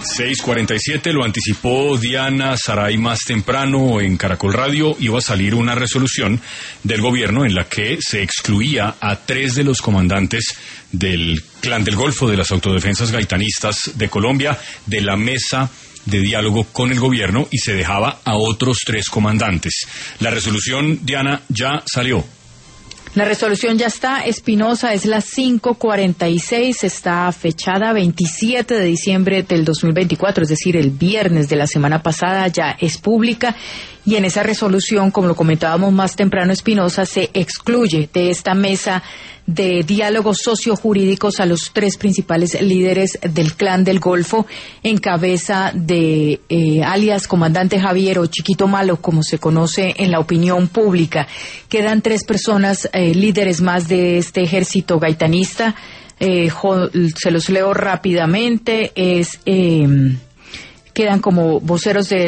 6:47, lo anticipó Diana Saray más temprano en Caracol Radio. Iba a salir una resolución del gobierno en la que se excluía a 3 de los comandantes del Clan del Golfo, de las autodefensas gaitanistas de Colombia, de la mesa de diálogo con el gobierno, y se dejaba a otros 3 comandantes. La resolución, Diana, ya salió. La resolución ya está, Espinosa, es la 546, está fechada 27 de diciembre del 2024, es decir, el viernes de la semana pasada, ya es pública, y en esa resolución, como lo comentábamos más temprano, Espinosa, se excluye de esta mesa de diálogos sociojurídicos a los 3 principales líderes del Clan del Golfo, en cabeza de alias Comandante Javier, o Chiquito Malo, como se conoce en la opinión pública. Quedan 3 personas, líderes más de este ejército gaitanista. Se los leo rápidamente. Quedan como voceros de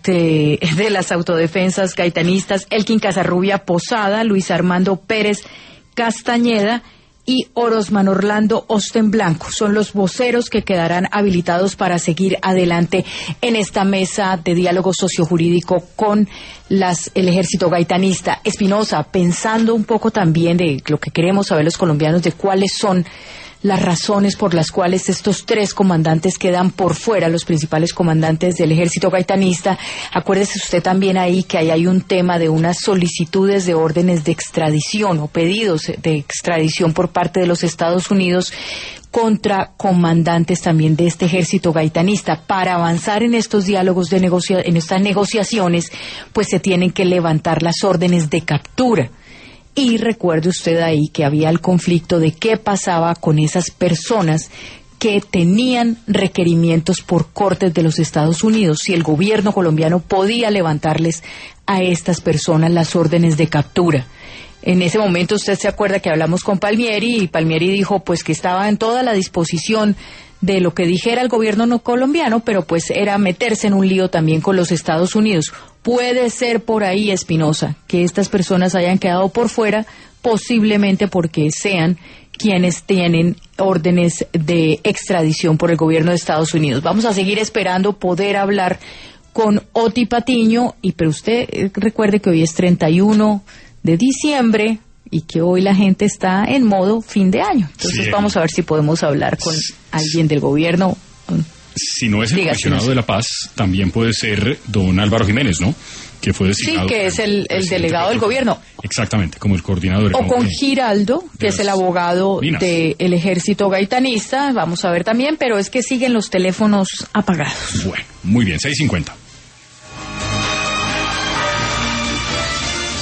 las autodefensas gaitanistas: Elkin Casarrubia Posada, Luis Armando Pérez Castañeda y Orosman Orlando Osten Blanco. Son los voceros que quedarán habilitados para seguir adelante en esta mesa de diálogo sociojurídico con el ejército gaitanista. Espinosa, pensando un poco también de lo que queremos saber los colombianos, de cuáles son las razones por las cuales estos 3 comandantes quedan por fuera, los principales comandantes del ejército gaitanista. Acuérdese usted también ahí que ahí hay un tema de unas solicitudes de órdenes de extradición o pedidos de extradición por parte de los Estados Unidos contra comandantes también de este ejército gaitanista. Para avanzar en estos diálogos en estas negociaciones, pues se tienen que levantar las órdenes de captura. Y recuerde usted ahí que había el conflicto de qué pasaba con esas personas que tenían requerimientos por cortes de los Estados Unidos, si el gobierno colombiano podía levantarles a estas personas las órdenes de captura. En ese momento usted se acuerda que hablamos con Palmieri, y Palmieri dijo pues que estaba en toda la disposición de lo que dijera el gobierno no colombiano, pero pues era meterse en un lío también con los Estados Unidos. Puede ser por ahí, Espinosa, que estas personas hayan quedado por fuera, posiblemente porque sean quienes tienen órdenes de extradición por el gobierno de Estados Unidos. Vamos a seguir esperando poder hablar con Oti Patiño, pero usted recuerde que hoy es 31 de diciembre y que hoy la gente está en modo fin de año. Entonces vamos a ver si podemos hablar con alguien del gobierno. Si no es el comisionado de la paz, también puede ser don Álvaro Jiménez, ¿no? Que fue designado. Sí, que es el delegado del gobierno. Exactamente, como el coordinador. O con Giraldo, que es el abogado del ejército gaitanista. Vamos a ver también, pero es que siguen los teléfonos apagados. Bueno, muy bien, 6:50.